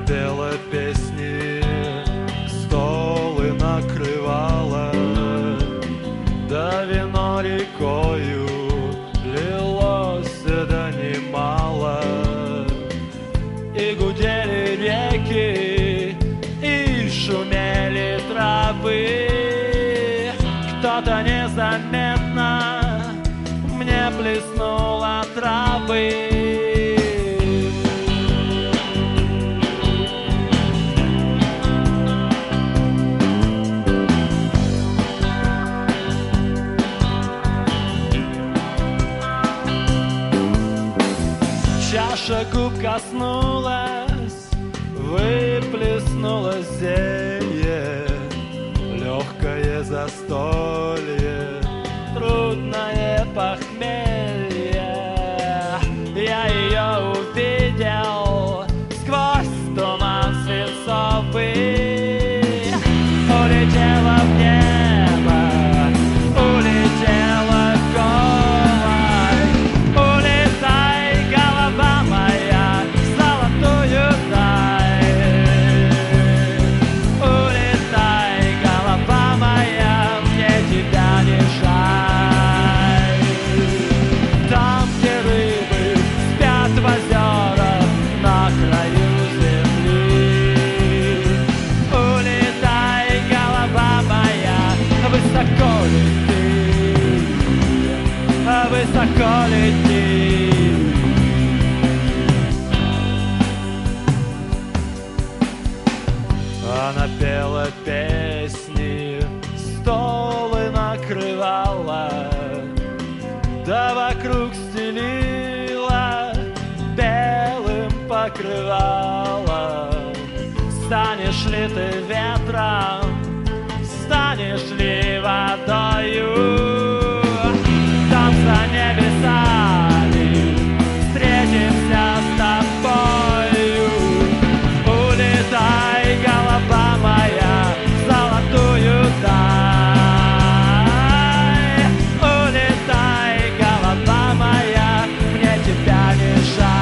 пела песни, столы накрывала, да вино рекою лилось да немало. И гудели реки, и шумели травы. Кто-то незаметно мне плеснул отравы. Чаша губ коснулась, выплеснула зелье, легкое застолье, трудное похмелье. Я ее увидел сквозь туман свинцовый. Улетела в небо, улетела вдаль. Улетай, голова моя, в золотую даль. Улетай, голова моя, мне тебя не жаль. Там, где рыбы спят в озерах на краю земли. Улетай, голова моя, высоко лети, высоко лети. Она пела песни, столы накрывала, да вокруг стелила белым покрывала. Станешь ли ты ветром, станешь ли водою? Там за небесами встретимся с тобою. Улетай, голова моя, в золотую даль. Улетай, голова моя, мне тебя не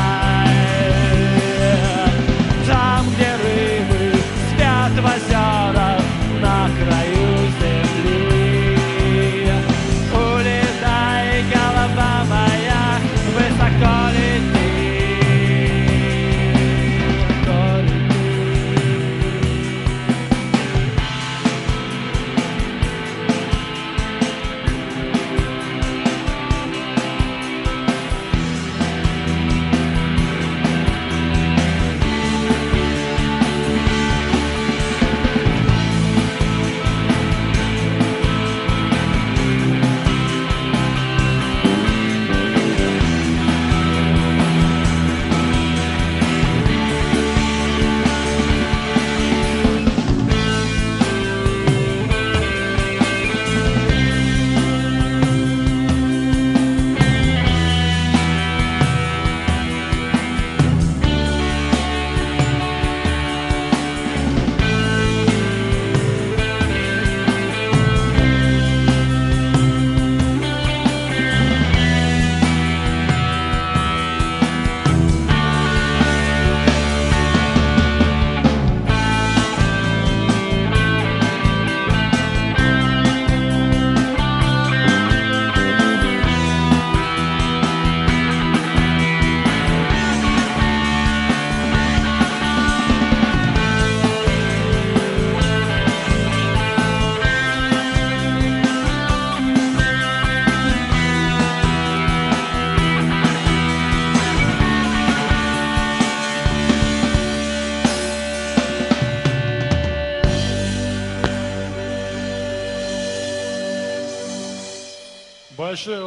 жаль. Там, где рыбы спят в озерах на краю земли. Улетай, голова моя, высоко лети. Большое